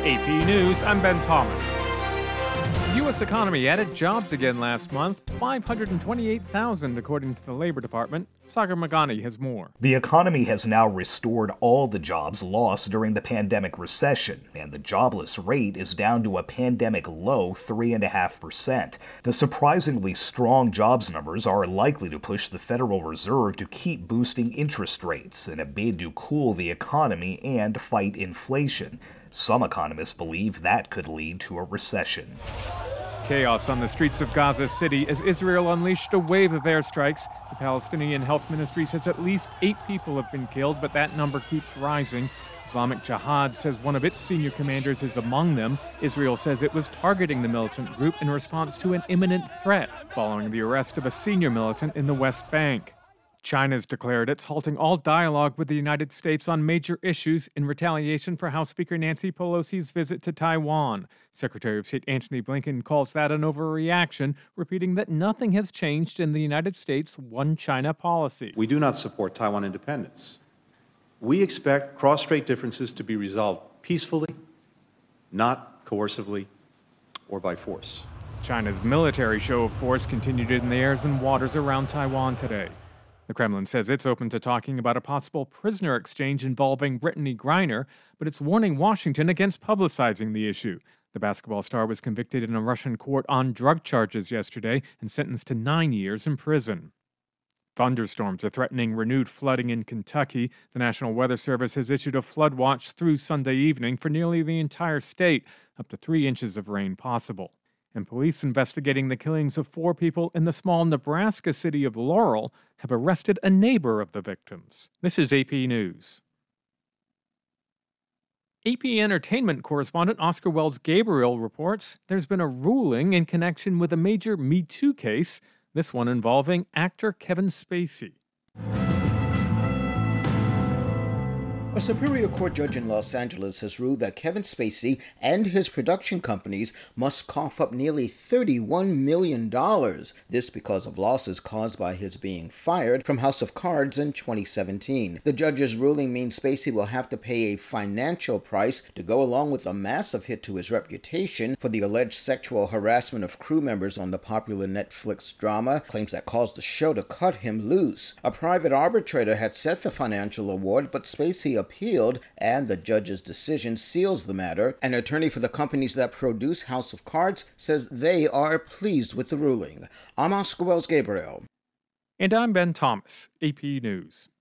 AP News, I'm Ben Thomas. The U.S. economy added jobs again last month, 528,000 according to the Labor Department. Sagar Magani has more. The economy has now restored all the jobs lost during the pandemic recession, and the jobless rate is down to a pandemic low 3.5%. The surprisingly strong jobs numbers are likely to push the Federal Reserve to keep boosting interest rates in a bid to cool the economy and fight inflation. Some economists believe that could lead to a recession. Chaos on the streets of Gaza City as Israel unleashed a wave of airstrikes. The Palestinian Health Ministry says at least 8 people have been killed, but that number keeps rising. Islamic Jihad says one of its senior commanders is among them. Israel says it was targeting the militant group in response to an imminent threat following the arrest of a senior militant in the West Bank. China's declared it's halting all dialogue with the United States on major issues in retaliation for House Speaker Nancy Pelosi's visit to Taiwan. Secretary of State Antony Blinken calls that an overreaction, repeating that nothing has changed in the United States' one China policy. We do not support Taiwan independence. We expect cross-strait differences to be resolved peacefully, not coercively or by force. China's military show of force continued in the airs and waters around Taiwan today. The Kremlin says it's open to talking about a possible prisoner exchange involving Brittany Griner, but it's warning Washington against publicizing the issue. The basketball star was convicted in a Russian court on drug charges yesterday and sentenced to 9 years in prison. Thunderstorms are threatening renewed flooding in Kentucky. The National Weather Service has issued a flood watch through Sunday evening for nearly the entire state, up to 3 inches of rain possible. And police investigating the killings of 4 people in the small Nebraska city of Laurel have arrested a neighbor of the victims. This is AP News. AP Entertainment correspondent Oscar Wells Gabriel reports there's been a ruling in connection with a major Me Too case, this one involving actor Kevin Spacey. A Superior Court judge in Los Angeles has ruled that Kevin Spacey and his production companies must cough up nearly $31 million. This because of losses caused by his being fired from House of Cards in 2017. The judge's ruling means Spacey will have to pay a financial price to go along with a massive hit to his reputation for the alleged sexual harassment of crew members on the popular Netflix drama, claims that caused the show to cut him loose. A private arbitrator had set the financial award, but Spacey appealed, and the judge's decision seals the matter. An attorney for the companies that produce House of Cards says they are pleased with the ruling. I'm Oscar Wells Gabriel. And I'm Ben Thomas, AP News.